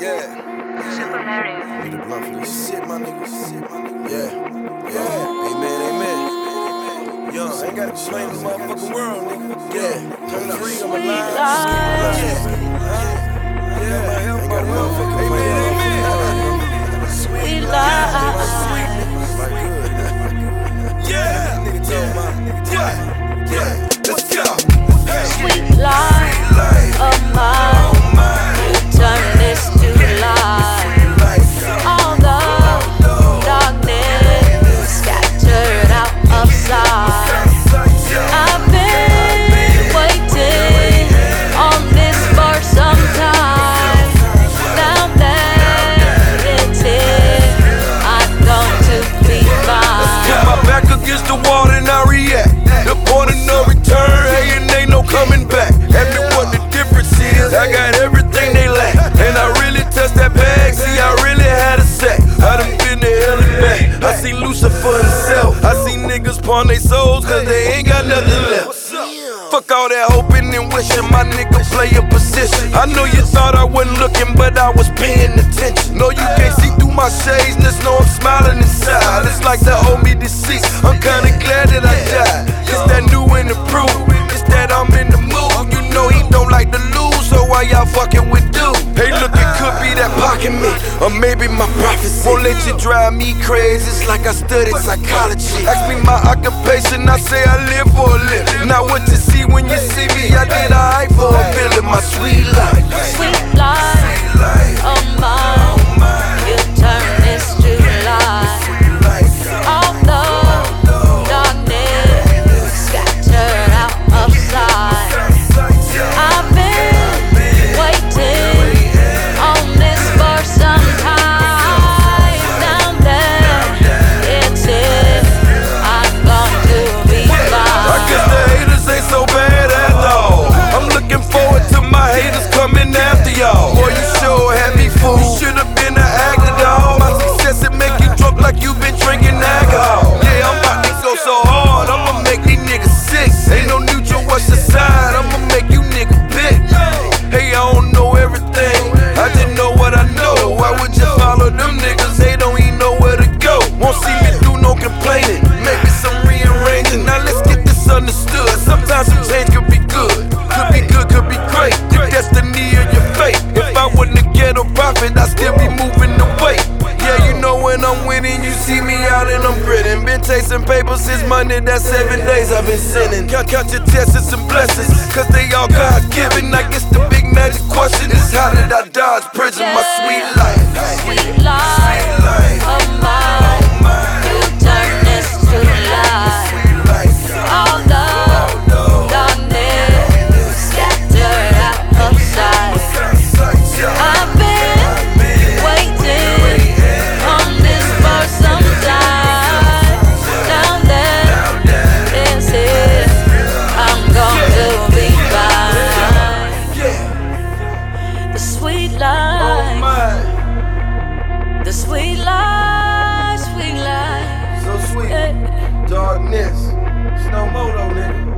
Yeah. Super Mario. Need a blunt for this shit, my niggas. Yeah. Yeah. Amen. Young, I ain't gotta explain the motherfucking world, nigga. Yeah. Turn free, I'm alive. Yeah. Ain't got a motherfucking amen. Sweet life. Yeah. Nigga tell my what? Yeah. Let's go. Sweet life of mine. You turn this to life. Although darkness scattered out of sight, I've been waiting on this for some time. Now that it's here, I'm going to be fine. Get my back against the wall and I react. The point of no return, hey, and ain't no coming back. Ask me what the difference is, I got everything they lack. And I really touched that bag, see I really had a sack. I done been to hell and back, I seen Lucifer himself. I seen niggas pawn their souls cause they ain't got nothing left. Fuck all that hoping and wishing, my nigga play a position. I know you thought I wasn't looking, but I was paying attention. No, you can't see through my shades, just know I'm smiling inside. It's like they owe me deceased, I'm kinda glad that I died. It's that new and improved, it's that I'm in the mood. You know he don't like to lose, so why y'all fucking with dude? Hey look, it could be that pocket me, or maybe my prophecy. Won't let you drive me crazy, it's like I studied psychology. Ask me my occupation, I say I live for a living. Not what you see when you see me, I did alright for a feeling. My sweet life, Sweet life of mine. You turn this to life. Although darkness scattered out of sight, I've been waiting on this for some time. Now that it's here, I'm going to be I guess fine. the haters ain't so bad at all. I'm looking forward to my haters coming after y'all. Boy, you sure had me fooled. You should've been an actor, dog. My success it make you drunk like you been drinking alcohol. Yeah, I'm about to go so hard, I'ma make these niggas sick. Ain't no neutral, what's your side? I'ma make you niggas pick. Hey, I don't know everything, I just know what I know. Why would you follow them niggas? They don't even know where to go. Won't see me do no complaining, maybe some rearranging. Now let's get this understood. Sometimes some change could be good, could be great. Your destiny or your fate. If I wasn't a ghetto prophet, I'd still be moving the weight. Yeah, you know when I'm winning, you see me out and I'm grinning. Been chasing paper since Monday, that's 7 days I've been sinning. Count your tests and blessings, cause they all God given. I guess the big magic question is how did I dodge prison? My sweet life, Sweet life of mine. You turn this to life. Although darkness scattered out of sight, I've been waiting on this for some time. Now that it's here, I'm going to be fine. The sweet life, the sweet life, sweet life. so sweet. Yeah. Darkness, it's no more though, nigga.